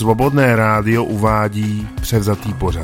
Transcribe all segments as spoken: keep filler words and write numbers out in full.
Svobodné rádio uvádí převzatý pořad.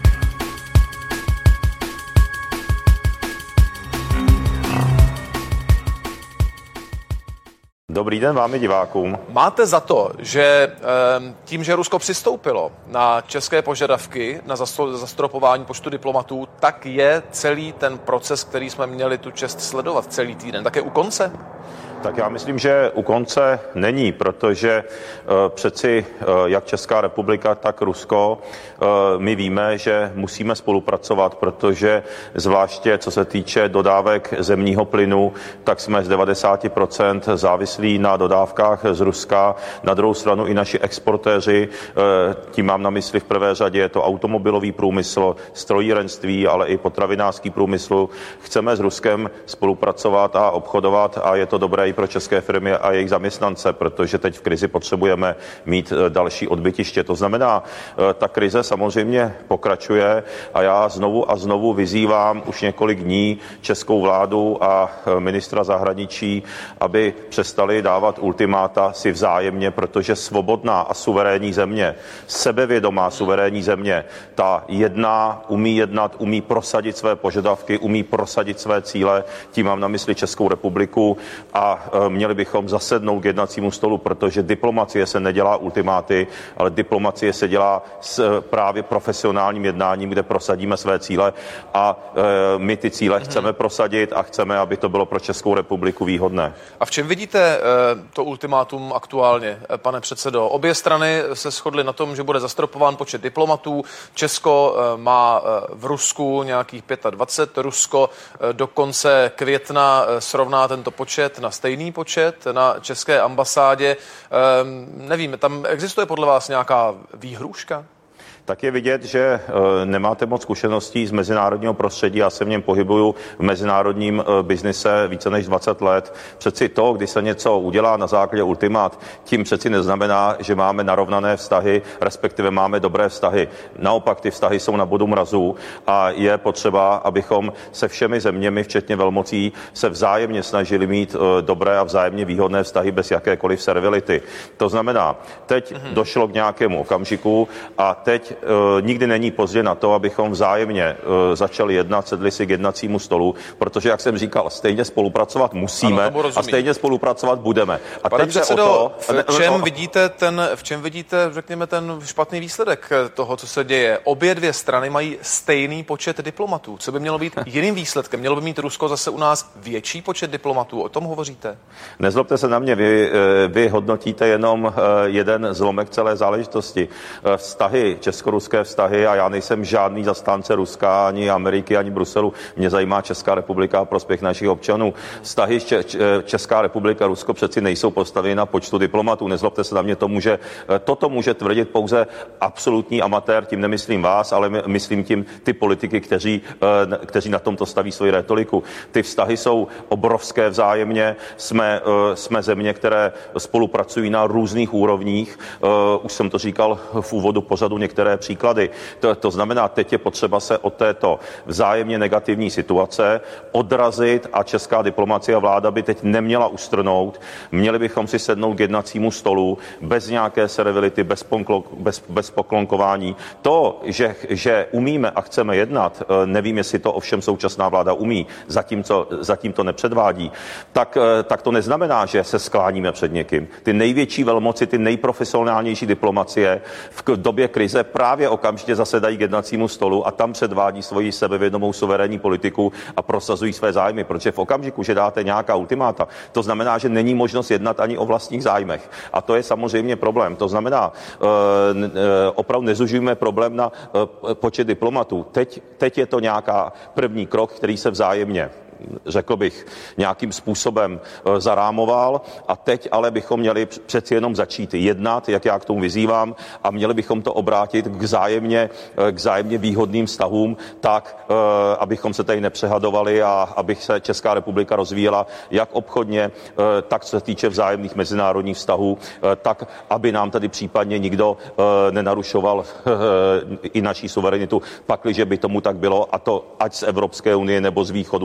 Dobrý den vám i divákům. Máte za to, že tím, že Rusko přistoupilo na české požadavky na zastropování počtu diplomatů, tak je celý ten proces, který jsme měli tu čest sledovat celý týden, také u konce? Tak já myslím, že u konce není, protože uh, přeci uh, jak Česká republika, tak Rusko, uh, my víme, že musíme spolupracovat, protože zvláště co se týče dodávek zemního plynu, tak jsme z devadesát procent závislí na dodávkách z Ruska. Na druhou stranu i naši exportéři, uh, tím mám na mysli v prvé řadě, je to automobilový průmysl, strojírenství, ale i potravinářský průmysl. Chceme s Ruskem spolupracovat a obchodovat a je to dobré i pro české firmy a jejich zaměstnance, protože teď v krizi potřebujeme mít další odbytiště. To znamená, ta krize samozřejmě pokračuje a já znovu a znovu vyzývám už několik dní českou vládu a ministra zahraničí, aby přestali dávat ultimáta si vzájemně, protože svobodná a suverénní země, sebevědomá suverénní země, ta jedná, umí jednat, umí prosadit své požadavky, umí prosadit své cíle, tím mám na mysli Českou republiku a měli bychom zasednout k jednacímu stolu, protože diplomacie se nedělá ultimáty, ale diplomacie se dělá s právě profesionálním jednáním, kde prosadíme své cíle a e, my ty cíle chceme prosadit a chceme, aby to bylo pro Českou republiku výhodné. A v čem vidíte e, to ultimátum aktuálně, pane předsedo? Obě strany se shodly na tom, že bude zastropován počet diplomatů. Česko e, má e, v Rusku nějakých dvacet pět, Rusko e, do konce května e, srovná tento počet na stejný počet na české ambasádě. Ehm, nevím, tam existuje podle vás nějaká výhrůžka? Tak je vidět, že nemáte moc zkušeností z mezinárodního prostředí. Já se v něm pohybuju v mezinárodním biznise více než dvacet let. Přeci to, když se něco udělá na základě ultimát, tím přeci neznamená, že máme narovnané vztahy, respektive máme dobré vztahy. Naopak ty vztahy jsou na bodu mrazu a je potřeba, abychom se všemi zeměmi, včetně velmocí, se vzájemně snažili mít dobré a vzájemně výhodné vztahy bez jakékoliv servility. To znamená, teď mm-hmm. došlo k nějakému okamžiku a teď nikdy není pozdě na to, abychom vzájemně uh, začali jednat, sedli si k jednacímu stolu, protože, jak jsem říkal, stejně spolupracovat musíme ano, a stejně spolupracovat budeme. A Pane teď předsedo, o to, v čem vidíte ten, v čem vidíte, řekněme, ten špatný výsledek toho, co se děje? Obě dvě strany mají stejný počet diplomatů. Co by mělo být jiným výsledkem? Mělo by mít Rusko zase u nás větší počet diplomatů? O tom hovoříte? Nezlobte se na mě, vy, vy hodnotíte jenom jeden zlomek celé záležitosti. Vztahy Česko ruské vztahy a já nejsem žádný zastánce Ruska, ani Ameriky, ani Bruselu. Mě zajímá Česká republika a prospěch našich občanů. Vztahy Česká republika, Rusko přeci nejsou postaveny na počtu diplomatů. Nezlobte se na mě, to může, toto může tvrdit pouze absolutní amatér, tím nemyslím vás, ale myslím tím ty politiky, kteří, kteří na tomto staví svoji rétoriku. Ty vztahy jsou obrovské vzájemně. Jsme, jsme země, které spolupracují na různých úrovních. Už jsem to říkal v úvodu pořadu některé příklady. To, to znamená, teď je potřeba se od této vzájemně negativní situace odrazit a česká diplomacie a vláda by teď neměla ustrnout. Měli bychom si sednout k jednacímu stolu bez nějaké servility, bez, ponklo, bez, bez poklonkování. To, že, že umíme a chceme jednat, nevím, jestli to ovšem současná vláda umí, zatím, co, zatím to nepředvádí, tak, tak to neznamená, že se skláníme před někým. Ty největší velmoci, ty nejprofesionálnější diplomacie v době krize právě okamžitě zasedají k jednacímu stolu a tam předvádí svoji sebevědomou suverénní politiku a prosazují své zájmy, protože v okamžiku, že dáte nějaká ultimáta, to znamená, že není možnost jednat ani o vlastních zájmech. A to je samozřejmě problém. To znamená, opravdu nezužujeme problém na počet diplomatů. Teď, teď je to nějaká první krok, který se vzájemně řekl bych, nějakým způsobem zarámoval a teď ale bychom měli přeci jenom začít jednat, jak já k tomu vyzývám, a měli bychom to obrátit k vzájemně, k vzájemně výhodným vztahům tak, abychom se tady nepřehadovali a aby se Česká republika rozvíjela jak obchodně, tak co se týče vzájemných mezinárodních vztahů, tak aby nám tady případně nikdo nenarušoval i naší suverenitu, pakliže by tomu tak bylo, a to ať z Evropské unie nebo z východu nebo ze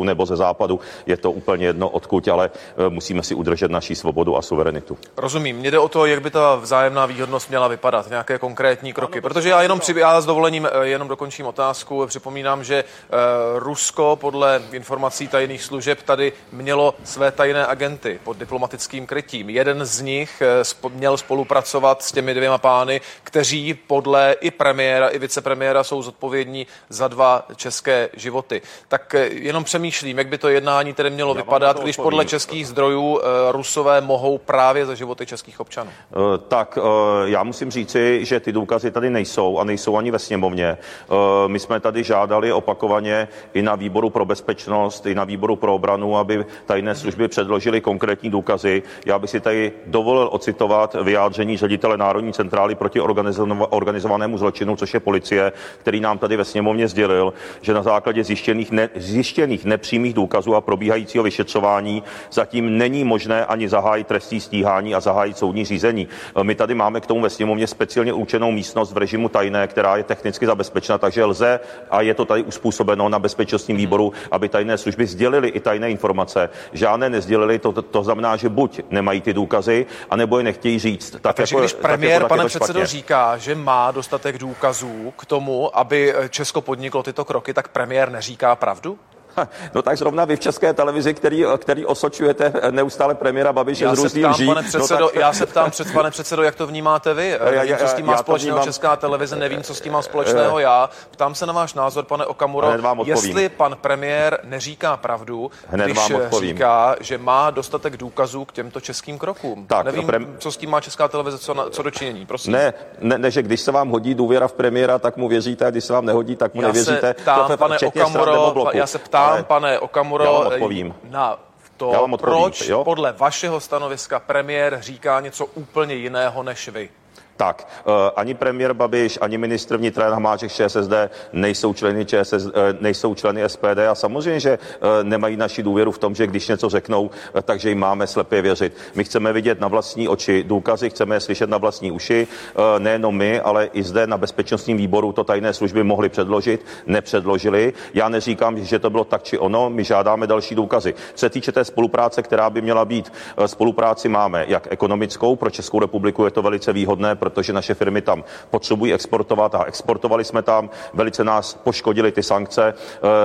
západu, je to úplně jedno odkud, ale musíme si udržet naši svobodu a suverenitu. Rozumím. Mně jde o to, jak by ta vzájemná výhodnost měla vypadat, nějaké konkrétní kroky, protože já jenom při, já s dovolením jenom dokončím otázku. Připomínám, že uh, Rusko podle informací tajných služeb tady mělo své tajné agenty pod diplomatickým krytím. Jeden z nich uh, měl spolupracovat s těmi dvěma pány, kteří podle i premiéra, i vicepremiéra jsou zodpovědní za dva české životy. Tak uh, jenom přemýšlím, jak by to jednání tedy mělo já vypadat, když podle českých zdrojů uh, Rusové mohou právě za životy českých občanů. Uh, tak uh, já musím říci, že ty důkazy tady nejsou a nejsou ani ve sněmovně. Uh, my jsme tady žádali opakovaně i na výboru pro bezpečnost, i na výboru pro obranu, aby tajné služby předložily konkrétní důkazy. Já bych si tady dovolil ocitovat vyjádření ředitele Národní centrály proti organizovanému zločinu, což je policie, který nám tady ve sněmovně sdělil, že na základě zjištěných, ne, zjištěných nepřímých důkazů a probíhajícího vyšetřování zatím není možné ani zahájit trestní stíhání a zahájit soudní řízení. My tady máme k tomu ve sněmovně speciálně určenou místnost v režimu tajné, která je technicky zabezpečena, takže lze, a je to tady uspůsobeno na bezpečnostním výboru, aby tajné služby sdělily i tajné informace. Žádné nezdělily, to, to, to znamená, že buď nemají ty důkazy, anebo je nechtějí říct. Tak takže jako, když premiér, jako, pane předsedo, špatně. Říká, že má dostatek důkazů k tomu, aby Česko podniklo tyto kroky, tak premiér neříká pravdu? No tak zrovna vy v České televizi, který, který osočujete neustále premiéra Babiše z různých lží. Pane předsedo, no tak... Já se ptám, před, pane předsedo, jak to vnímáte vy? Nevím, já, co s tím má společného vnímám... Česká televize, nevím, co s tím má společného já. Ptám se na váš názor, pane Okamuro, jestli pan premiér neříká pravdu, Hned když říká, že má dostatek důkazů k těmto českým krokům. Tak, nevím, pre... co s tím má Česká televize co, na, co dočinění, prosím. Ne, ne, ne, že když se vám hodí důvěra v premiéra, tak mu věříte, a když se vám nehodí, tak mu já nevěříte. Se ptám, to pane Okamuro, já se ptám, Ale... pane Okamuro, na to, proč jo? podle vašeho stanoviska premiér říká něco úplně jiného než vy. Tak, uh, ani premiér Babiš, ani ministr vnitra Jan Hamáček ČSSD nejsou členy, ČSSD, uh, nejsou členy S P D a samozřejmě, že uh, nemají naši důvěru v tom, že když něco řeknou, uh, takže jim máme slepě věřit. My chceme vidět na vlastní oči důkazy, chceme je slyšet na vlastní uši, uh, nejenom my, ale i zde na bezpečnostním výboru to tajné služby mohly předložit, nepředložili. Já neříkám, že to bylo tak či ono, my žádáme další důkazy. Co se týče té spolupráce, která by měla být, uh, spolupráci máme jak ekonomickou, pro Českou republiku je to velice výhodné, protože naše firmy tam potřebují exportovat a exportovali jsme tam. Velice nás poškodily ty sankce,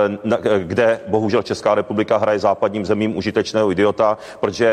kde bohužel Česká republika hraje západním zemím užitečného idiota, protože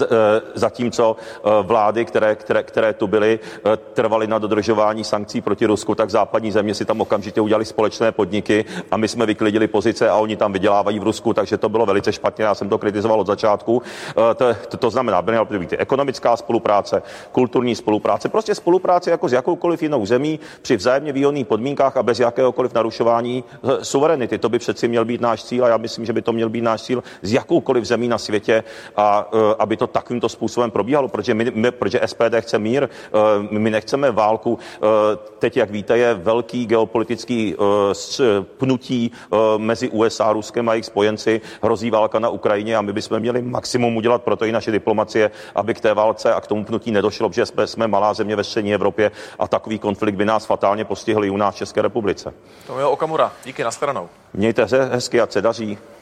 zatímco vlády, které, které, které tu byly, trvaly na dodržování sankcí proti Rusku, tak západní země si tam okamžitě udělali společné podniky a my jsme vyklidili pozice a oni tam vydělávají v Rusku, takže to bylo velice špatně. Já jsem to kritizoval od začátku. To, to, to znamená, by měla být ekonomická spolupráce, kulturní spolupráce, prostě spolupráce spolupráci jako s jakoukoliv jinou zemí při vzájemně výhodných podmínkách a bez jakéhokoliv narušování suverenity. To by přeci měl být náš cíl a já myslím, že by to měl být náš cíl s jakoukoliv zemí na světě a uh, aby to takovýmto způsobem probíhalo, protože my, my protože S P D chce mír, uh, my nechceme válku. Uh, teď, jak víte, je velký geopolitický uh, pnutí uh, mezi U S A, Ruskem a jejich spojenci, hrozí válka na Ukrajině a my bychom měli maximum udělat pro to i naše diplomacie, aby k té válce a k tomu pnutí nedošlo, protože jsme malá země ve střední Evropě a takový konflikt by nás fatálně postihl i u nás v České republice. Tomio Okamura, díky, nashledanou. Mějte se hezky, ať se daří.